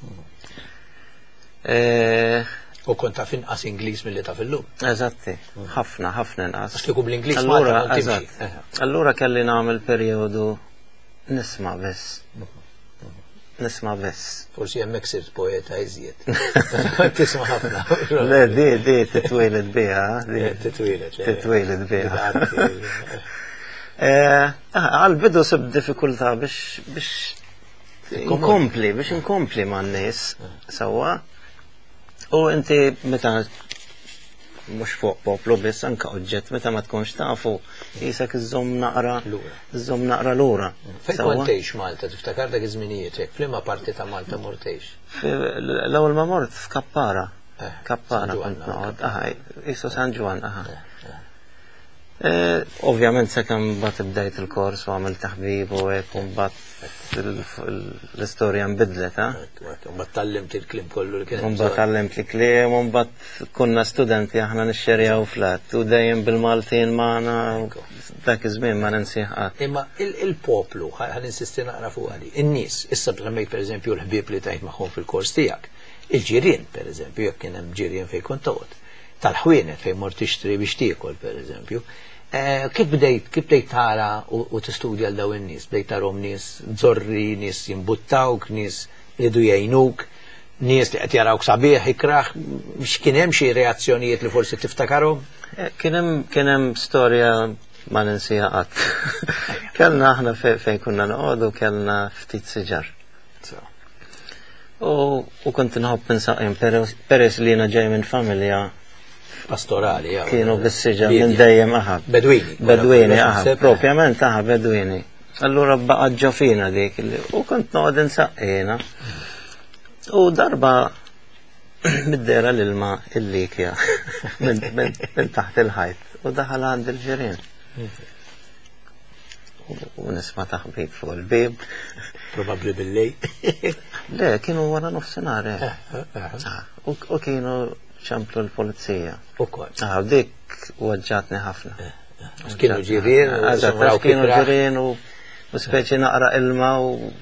U kont taf inqas Ingliż milli taf illum. Eżatti, ħafna, ħafna inqas. Għax kieku bl-Ingliż Allura, eżatt. Allura kelli nagħmel perjodu nisma' biss. Nisma' biss. Forsi hemmhekk sirt poeta iżjed. Tisma' ħafna. Le, di, di titwieled biha. Titwieled. Titwieled biha. Għal-bidu sib diffikultà biex inkompli, biex inkompli ma' n-nies sawa. U inti meta mhux fuq poplu biss anke oġġett meta ma tkunx tafu jisek iżżomm naqra iżżomm naqra lura. Fejn kont tgħix Malta, tiftakar dak iż-żminijiet hekk, f'liema parti ta' Malta mor tgħix? L-ewwel ma mort f'Kappara. Kappara kont noqgħod, aha, isu San Ġwan, aha. Ovvjament sakemm mbagħad bdejt il-kors u għamilt taħbib u hekk u mbagħad l-istorja nbidlet, ha? Mbagħad tallimt il-kliem kollu li kien. Mbagħad tallimt il-kliem u mbagħad kunna studenti aħna nixxerjaw flat u dejjem bil-Maltin magħna dak iż-żmien ma ninsih qatt. Imma il-poplu ħan insisti naqra fuq għali. In-nies issa tlammejt pereżempju l-ħbieb li tajt magħhom fil-kors tiegħek. Il-ġirien pereżempju jekk kien hemm ġirien fejn kont toqgħod. Tal-ħwienet fejn mort tixtri biex tiekol pereżempju. Kif bdejt, kif bdejt tara u tistudja l daw in-nies? Bdejt tarhom nies żorri, nies jimbuttawk, nies jridu jgħinuk, nies li qed jarawk sabiħ ikraħ, x'kien hemm xi reazzjonijiet li forsi tiftakarhom? Kien hemm kien hemm storja ma ninsiha qatt. Kellna aħna fejn kunna noqogħdu kellna ftit siġar. U kont inħobb insaqim peress li jiena ġej minn familja pastorali, ja. Kienu bis-siġar minn dejjem aħab. Bedwini. Bedwini, aħab. Propjament aħab bedwini. Allura baqa' ġofina dik u kont noqgħod insaqqiena. U darba mid-dera l-ilma il-likja minn taħt il-ħajt u daħal għand il-ġirien. U nisma' taħbib fuq il-bib. Probabbli bil-lejl. Le, kienu wara nofsinhar. U kienu ċamplu l-polizija. U kol. Ah, dik waġġatni ħafna. Kienu ġirien, u kienu ġirien u speċi naqra ilma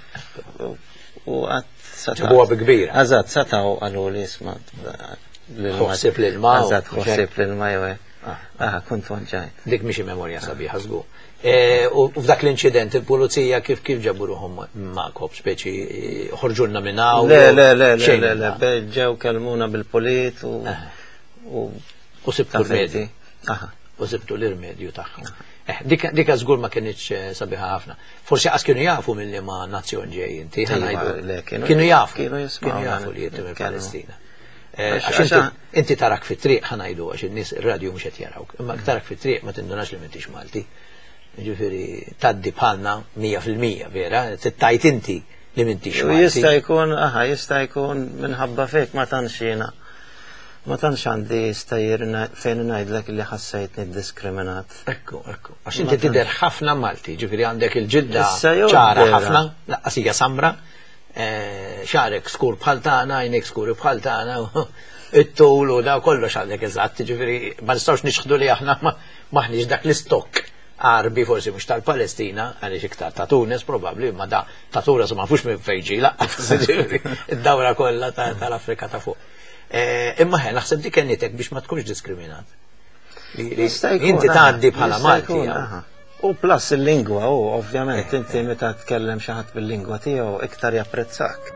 u għat sataw. Ġibuwa bikbira. Għazat, sataw għallu li jisma. Xoħsib l-ilma. Għazat, xoħsib l-ilma jwe. Ah, kont waġġajt. Dik miexi memorja sabiħa żgur. U f'dak l-inċident il-pulizija kif kif ġaburuhom ma'kom speċi ħorġulna minn hawn. Le, le, le, le, le, le, ġew kelmuna bil-polit u u sibtu l-medji. U sibtu l-irmedju tagħhom. Dika żgur ma kienx sabiħa ħafna. Forsi qas kienu jafu mill ma nazzjon ġej inti. Kienu jafu. Kienu jafu li jinti mill-Palestina. Għax inti tarak fit-triq ħanajdu għax in-nies ir-radju mhux qed jarawk. Imma tarak fit-triq ma tindunax li m'intix Malti. Ġifiri, taddi bħalna mija fil-mija, vera, tittajt inti li m'intix Malti. Jista' jkun, aha, jista' jkun minħabba fek ma tantx jiena. Ma tantx għandi stajjer fejn ngħidlek li ħassejtni ddiskriminat. Ekku, ekku. Għax inti tidher ħafna Malti, ġifiri għandek il-ġilda ċara ħafna, laqqasija samra, xarek skur bħal tagħna, għajnek skur bħal tagħna, it-tul u da kollox għandek eżatt, ġifieri ma nistgħux nixħdu li aħna maħniex dak l-istokk Arbi forsi mhux tal-Palestina, għaliex iktar ta' Tunis probabbli, ma da ta' Tunis ma nafux minn fejn ġie laqqas id-dawra kollha tal-Afrika ta' fuq. Imma ħen naħseb dik kennitek biex ma tkunx diskriminat. Inti tgħaddi bħala Malti. U plus il-lingwa, u ovvjament inti meta tkellem xi ħadd bil-lingwa tiegħu iktar japprezzak.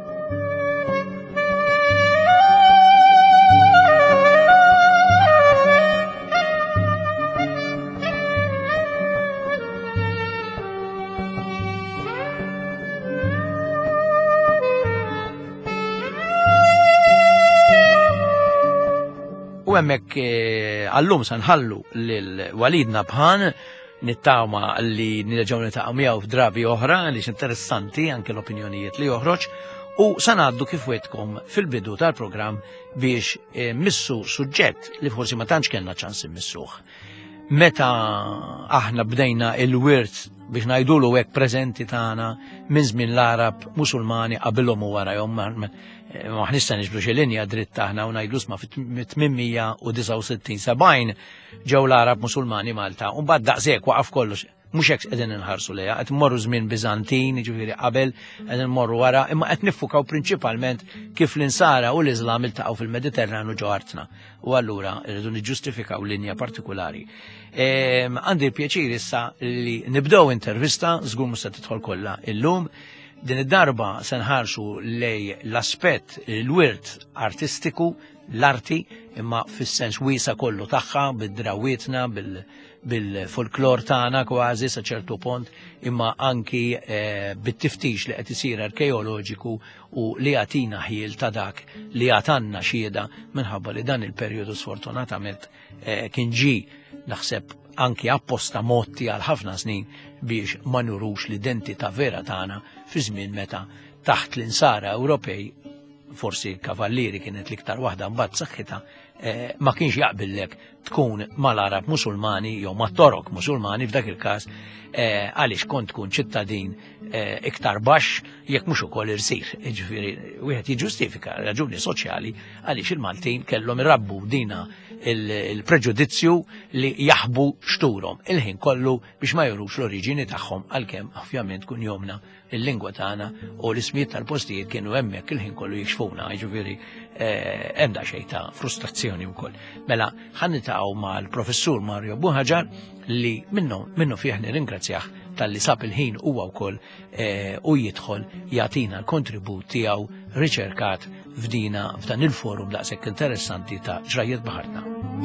U hemmhekk għallum se nħallu lil Walid Nabħan nittama li nirġgħu niltaqgħu miegħu f'drabi oħra li interessanti anke l-opinjonijiet li joħroġ u se ngħaddu kif wedkom fil-bidu tal-programm biex missu suġġett li forsi ma tantx kellna ċans immissuh. Meta aħna bdejna il-wirt biex ngħidulu hekk preżenti tagħna minn żmien l-Arab Musulmani qabilhom u warahom ma ħnista niġbru xi linja dritt aħna u ngħidu sma fit-tminmija u disa' u sittin sebgħin ġew l-Arab Musulmani Malta u mbagħad daqshekk waqaf kollox mhux hekk qegħdin inħarsu lejha qed immorru żmien Biżantin, jiġifieri qabel qed immorru wara, imma qed niffukaw prinċipalment kif l-insara u l-Iżlam iltaqgħu fil-Mediterran u ġew artna. U allura rridu niġġustifikaw linja partikulari. Għandi l-pjaċir issa li nibdew intervista, żgur mhux se tidħol kollha illum. Din id-darba se nħarsu lej l-aspett l-wirt artistiku, l-arti, imma fis-sens wiesa kollu tagħha bid-drawietna, bil-folklor tagħna kważi sa ċertu pont, imma anki bit-tiftix li qed isir arkeoloġiku u li għatina ħiel ta' dak li għatanna xieda minħabba li dan il-perjodu sfortunatament kien ġi naħseb anki apposta motti għal ħafna snin biex ma nurux l-identità vera tagħna fi żmien meta taħt l-insara Ewropej, forsi kavallieri kienet l-iktar waħda mbagħad saħħitha, ma kienx jaqbillek tkun mal-Arab Musulmani jew mat-Torok Musulmani f'dak il-każ għaliex kont tkun ċittadin iktar baxx jekk mhux ukoll irsir. Jiġifieri wieħed jiġġustifika raġuni soċjali għaliex il-Maltin kellhom irabbu dina il-preġudizzju li jaħbu xturhom il-ħin kollu biex ma jurux l-oriġini tagħhom għalkemm ovvjament kun jomna il-lingwa tagħna u l-ismijiet tal-postijiet kienu hemmhekk il-ħin kollu jixfuna, jiġifieri hemm daqsxejn ta' frustrazzjoni wkoll. Mela ħannitaqgħu mal-professur Mario Buħaġar li minnu minnu fih nirringrazzjah tal-li sab il-ħin huwa wkoll u jidħol jagħtina l-kontribut tiegħu riċerkat f'dina f'dan il-forum daqshekk interessanti ta' ġrajiet baħarna.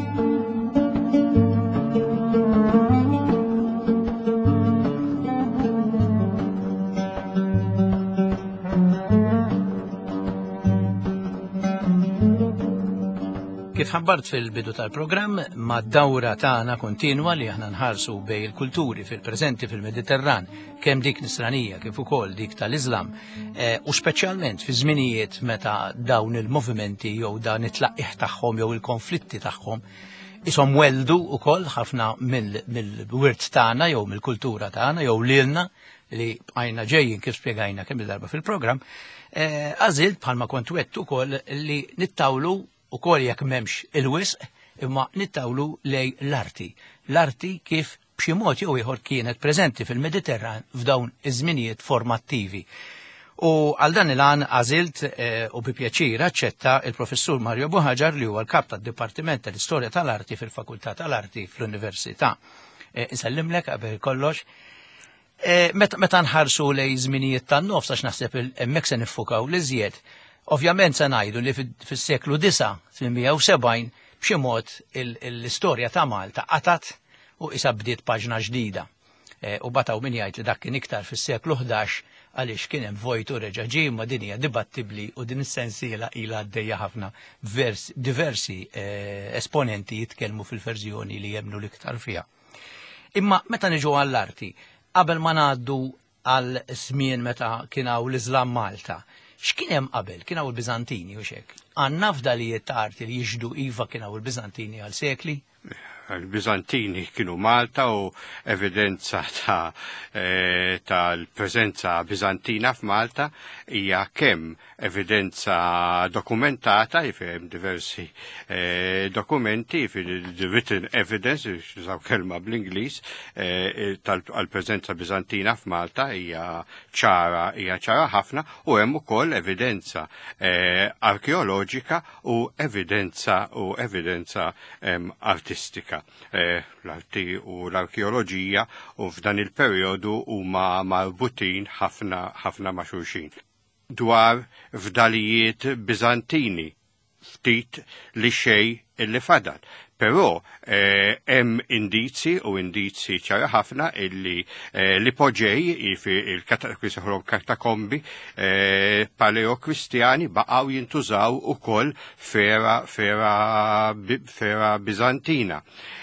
Kif ħabbart fil-bidu tal-programm ma' dawra tagħna kontinwa li aħna nħarsu bej il-kulturi fil-preżenti fil-Mediterran kemm dik nisranija kif ukoll dik tal-Iżlam u speċjalment fi żminijiet meta dawn il-movimenti jew dan it-tlaqqih tagħhom jew il-konflitti tagħhom ishom weldu wkoll ħafna mill-wirt tagħna jew mill-kultura tagħna jew lilna li għajna ġejjin kif spjegajna kemm il-darba fil-programm għażilt bħalma kont wett ukoll li nittawlu u kol jekk memx il-wisq imma nittawlu lej l-arti. L-arti kif b'xi mod jew ieħor kienet preżenti fil-Mediterran f'dawn iż-żminijiet formattivi. U għal dan il-għan għażilt u bi pjaċir aċċetta il-professur Mario Buħaġar li huwa l-kap tad-Dipartiment tal-Istorja tal-Arti fil-Fakultà tal-Arti fl-Università. Insellimlek qabel kollox. Meta nħarsu lej żminijiet tan-nofs għax naħseb hemmhekk se niffukaw l-iżjed. Ovvjament se ngħidu li fis-seklu disa' fil-mija u sebgħin b'xi mod l-istorja ta' Malta qatat u issa bdiet paġna ġdida. U bataw min jgħid li dak kien iktar fis-seklu ħdax għaliex kien hemm vojt u reġa' ġie ma' din hija dibattibbli u din is-sensiela ilha għaddejja ħafna diversi esponenti jitkellmu fil-verżjoni li jemmnu l-iktar fiha. Imma meta niġu għall-arti, qabel ma ngħaddu għal żmien meta kien hawn l-Iżlam Malta, x'kien hemm qabel? Kien hawn il-Biżantini u x'hekk. Għandna fdalijiet ta' arti li jiġdu iva kien hawn il-Biżantini għal sekli? l-Bizantini kienu Malta u evidenza ta' tal-preżenza Bizantina f'Malta hija kemm evidenza dokumentata, jifhem diversi dokumenti, written evidence, jużaw kelma bl-Ingliż, tal-preżenza Bizantina f'Malta hija ċara hija ċara ħafna u hemm ukoll evidenza arkeoloġika u evidenza u evidenza artistika. L-arti u l-arkeoloġija u f'dan il-perjodu huma marbutin ħafna ħafna ma' xulxin. Dwar fdalijiet Bizantini ftit li xej illi fadal. Però hemm indizzi u indizzi ċara ħafna illi l-ipoġej il-katakombi paleokristjani baqgħu jintużaw ukoll fera fera fera Bizantina.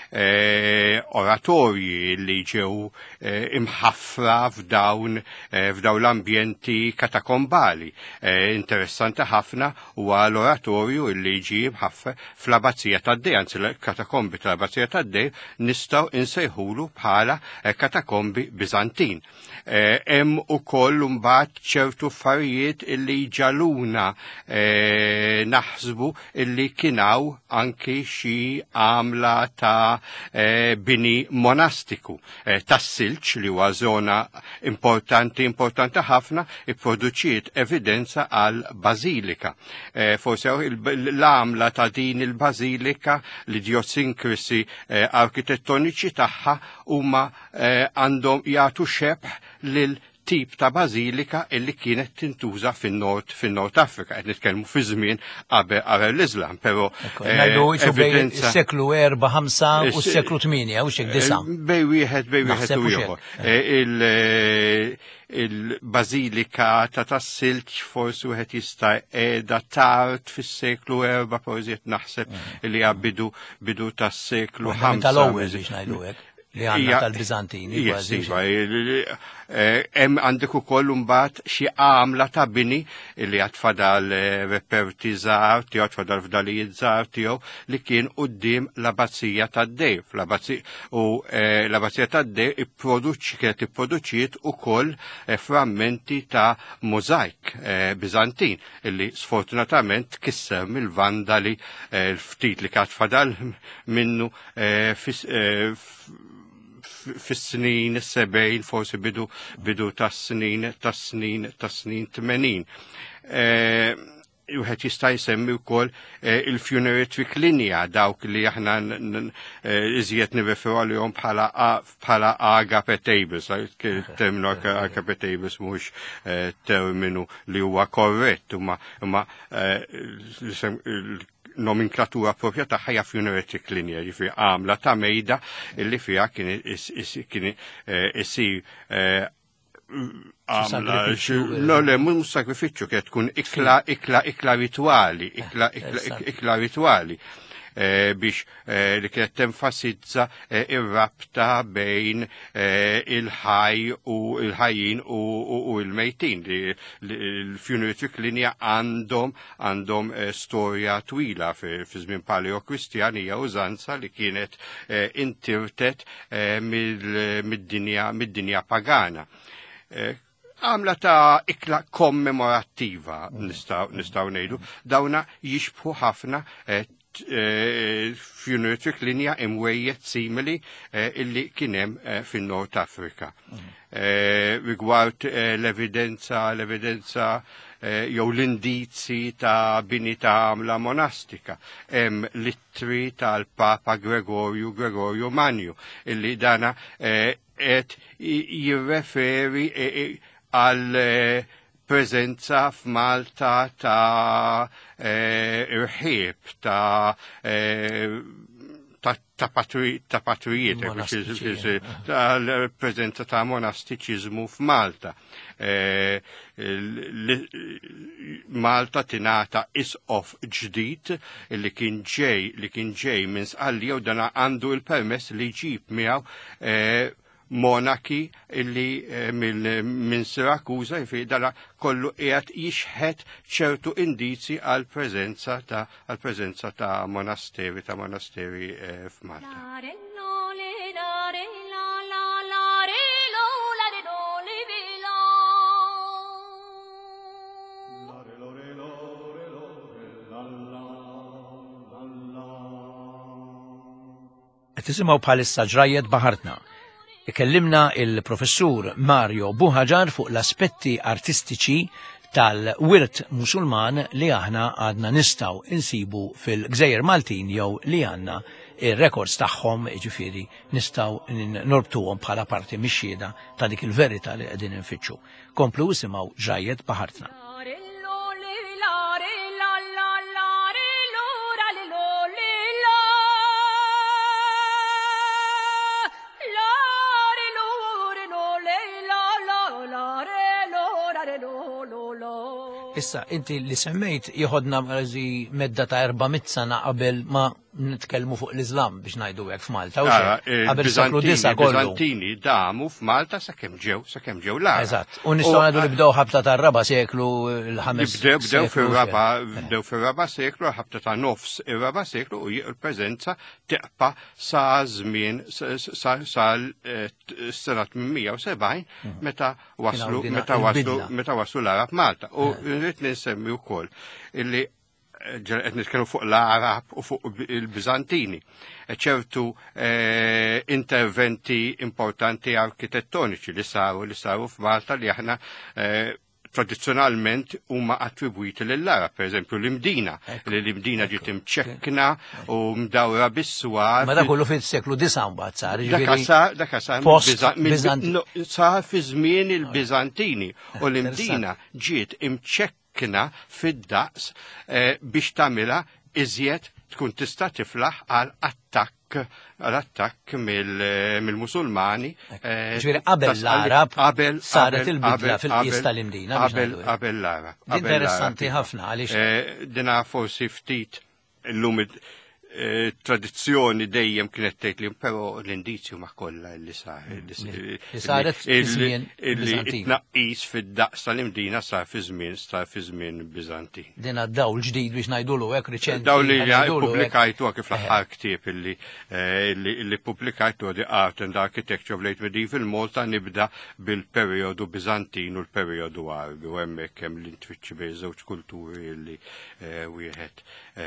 Oratorji li ġew imħaffra f'dawn f'dawn l-ambjenti katakombali. Interessanti ħafna huwa l-oratorju li ġie mħaffra fl-Abazzija tad-Dej, anzi l-katakombi tal-Abazzija tad-Dej nistgħu insejħulu bħala katakombi Bizantin. Hemm ukoll mbagħad ċertu affarijiet illi ġaluna naħsbu illi kienaw anki xi għamla ta' bini monastiku. Tas-Silġ li huwa żona importanti importanti ħafna ipproduċiet evidenza għal bażilika. Forsi l-għamla ta' din il-bażilika l-idiosinkrisi arkitettoniċi tagħha huma għandhom jagħtu xebħ lil tip ta' bażilika illi kienet tintuża fin-Nord fin-Nord Afrika. Qed nitkellmu fi żmien qabel l-Iżlam, però is-seklu erba' ħamsa u s-seklu tminja u xek disa'. Bej wieħed bej wieħed u ieħor. Il-bażilika ta' tas-Silġ forsi wieħed jista' qiegħda tard fis-seklu erba' prożiet naħseb li bidu bidu tas-seklu ħamsa. Tal-ewwel biex ngħidu hekk. Li għandna tal-Bizantini. Hemm għandek ukoll imbagħad xi għamla ta' bini li għad fadal reperti żgħar tiegħu tfadal fdalijiet żgħar tiegħu li kien quddiem l-Abazzija tad-Dej. U l-Abazzija tad-Dej ipproduċi kienet ipproduċiet ukoll frammenti ta' możajk Bizantin illi sfortunatament kisser mill-Vandali ftit li kienet fadal minnu fis-snin sebgħin forsi bidu bidu tas-snin tas-snin tas-snin tmenin. Wieħed jista' jsemmi wkoll il-funerary triclinia dawk li aħna iżjed nirreferu għalihom bħala agape tables. Terminu agape tables mhux terminu li huwa korrett imma nomenklatura propja ta' ħajja funerary triclinia, ġifi għamla ta' mejda illi fija kien isir għamla, no, le, mhux sakrifiċċju kien tkun ikla ikla ikla rituali, ikla ikla rituali. Biex li kienet tenfasizza ir-rabta bejn il-ħaj u il-ħajjin u il-mejtin. Il-funerary triclinia għandhom għandhom storja twila fi żmien paleokristjanija użanza li kienet intirtet mid-dinja pagana. Għamla ta' ikla kommemorattiva nistaw ngħidu, dawna jixbħu ħafna funerary triclinia imwejjed simili illi kienem fin-Nord Afrika. Rigward l-evidenza l-evidenza jew l-indizzi ta' bini ta' għamla monastika. Hemm littri tal-Papa Gregorju Gregorju Magnu illi dana qed jirreferi għal preżenza f'Malta ta' irħieb ta' ta' patrijiet, tal-preżenza ta' monastiċiżmu f'Malta. Malta tingħata isqof ġdid li kien ġej li kien ġej minn sqalli u dana għandu il-permess li jġib miegħu monaki illi minn Sirakuza fi dala kollu qiegħed jixħet ċertu indizi għal preżenza ta' għal preżenza ta' monasteri ta' monasteri f'Malta. Tisimaw bħalissa ġrajiet Baħartna. Ikellimna il-professur Mario Buħaġar fuq l-aspetti artistiċi tal-wirt musulman li aħna għadna nistaw insibu fil-Gżejjer Maltin jew li għanna il-rekords tagħhom ġifieri nistaw norbtuhom bħala parti mix-xhieda ta' dik il-verità li qegħdin infittxu. Komplu isimgħu ġrajiet Baħartna. Issa, inti li semmejt jħodna medda ta' erba'miet sena qabel ma nitkellmu fuq l-Islam biex ngħidu hekk f'Malta. Qabel is-seklu disa' kollu. Il-Bizantini damu f'Malta sakemm ġew sakemm ġew l-Arab. Eżatt. U nistgħu ngħidu li bdew ħabta tar-raba' seklu l-ħames. Bdew fir-raba' bdew fir-raba' seklu ħabta ta' nofs ir-raba' seklu u l-preżenza teqpa sa' żmien sa' s-sena tmien sebgħin meta waslu meta waslu meta waslu l-Arab Malta. U rrid ninsemmi wkoll illi qed nitkellmu fuq l-Arab u fuq il-Biżantini. ċertu interventi importanti arkitettoniċi li saru li saru f'Malta li aħna tradizzjonalment huma attribwiti lill-Arab, pereżempju l-imdina, li l-imdina ġiet imċekkna u mdawra bis-swar. Ma dak kollu fis-seklu disa' mbagħad sar, ġifieri. Dak sar sar fi żmien il-Biżantini u l-imdina ġiet imċekkna fid-daqs biex tagħmilha iżjed tkun tista' tiflaħ għal attakk għal attakk mill-Musulmani. Ġifieri qabel l-Arab saret il-bidla fil-qies tal-imdina. Qabel l-Arab. Interessanti ħafna għaliex. Dina forsi ftit illum tradizzjoni dejjem kienet tgħid li però l-indizju ma kollha li sar. Li saret żmien Biżantin. Tnaqqis fid-daqs tal-imdina sar fi żmien sar fi żmien Biżantin. Din dawl ġdid biex ngħidulu hekk riċenti. Dawl li pubblikajtu kif l-aħħar ktieb illi li pubblikajtu di Art and Architecture of Late Medieval Malta nibda bil-perjodu Biżantin u l-perjodu Arabi u hemmhekk hemm l-intwiċċi bejn żewġ kulturi li wieħed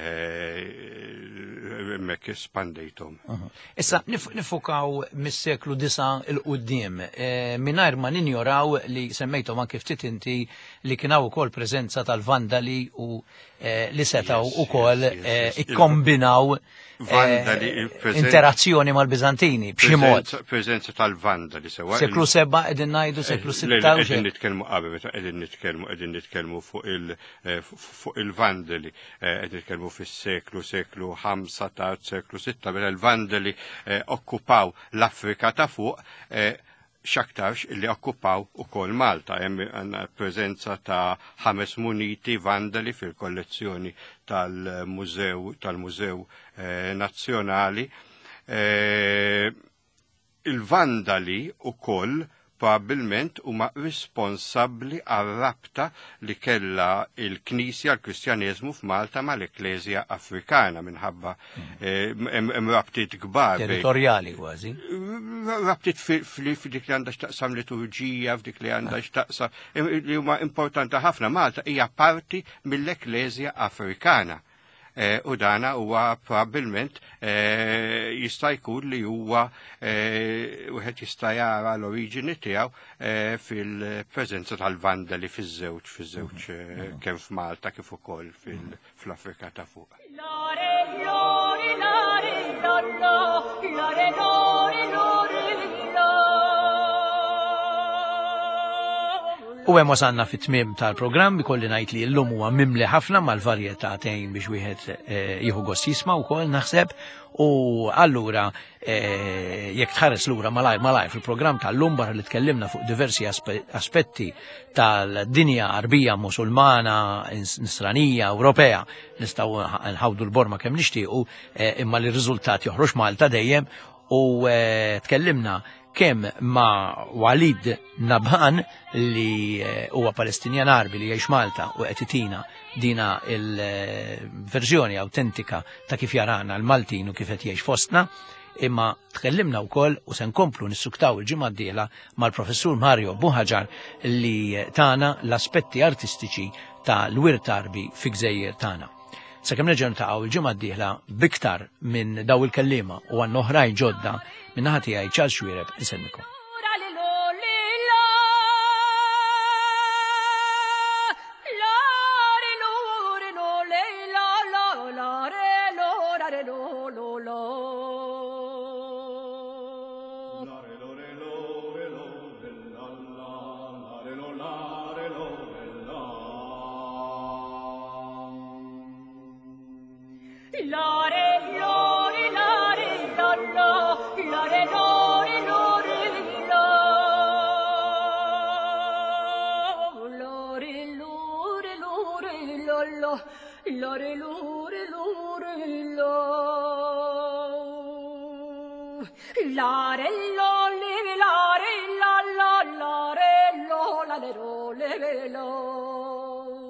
mek spandejtom. Issa, nifukaw mis-seklu disa' il-qudiem, mingħajr ma ninjoraw li semmejtom anke ftit inti li kienaw ukoll preżenza tal-Vandali u li setaw ukoll ikkombinaw interazzjoni mal-Biżantini b'xi mod. Preżenza tal-Vandali sewa. Seklu seba' qegħdin ngħidu seklu sitta. Qegħdin nitkellmu qabel meta qegħdin nitkellmu qegħdin nitkellmu fuq il-Vandali, qegħdin nitkellmu fis-seklu seklu ħamsa ta' seklu sitta mela l-Vandali okkupaw l-Afrika ta' fuq x'aktarx illi okkupaw ukoll Malta. Hemm għandna preżenza ta' ħames muniti Vandali fil-kollezzjoni tal-Mużew tal-Mużew Nazzjonali. Il-Vandali ukoll probabbilment huma responsabbli għar-rabta li kellha il-Knisja l-Kristjaneżmu f'Malta mal-Ekklesja Afrikana minħabba hemm rabtiet kbar. Territorjali kważi. Rabtiet f'dik li għandha x'taqsam liturġija, f'dik li għandha x'taqsam li huma importanti ħafna. Malta hija parti mill-Ekklesja Afrikana. U dana huwa probabbilment jista' jkun li huwa wieħed jista' jara l-oriġini tiegħu fil-preżenza tal-Vandali fiż-żewġ fiż-żewġ kemm f'Malta kif ukoll fl-Afrika ta' fuq. U hemm wasanna fit-tmiem tal-programm ikolli ngħid li llum huwa mimli ħafna mal-varjetatejn biex wieħed jieħu gost jisma' wkoll naħseb u allura jekk tħares lura malajr malajr fil-programm tal-lum barra li tkellimna fuq diversi aspetti tal-dinja Arbija Musulmana, Nisranija, Ewropea nistgħu nħawdu l-borma kemm nixtiequ imma li r-riżultat joħroġ Malta dejjem u tkellimna kemm ma' Walid Nabhan li huwa Palestinjan Arbi li jgħix Malta u qed itina dina il-verżjoni autentika ta' kif jarana l-Maltin u kif qed jgħix fostna, imma tkellimna wkoll u se nkomplu nissuktaw il-ġimgħa d-dieħla mal-professur Mario Buħaġar li tana l-aspetti artistiċi ta' l-wirt Arbi fi gżejjer tagħna. Sakemm nerġgħu niltaqgħu il-ġimgħa d-dieħla biktar minn daw il-kellima u għan oħrajn ġodda minn naħa tiegħi Charles Xwiereb insellmikom. La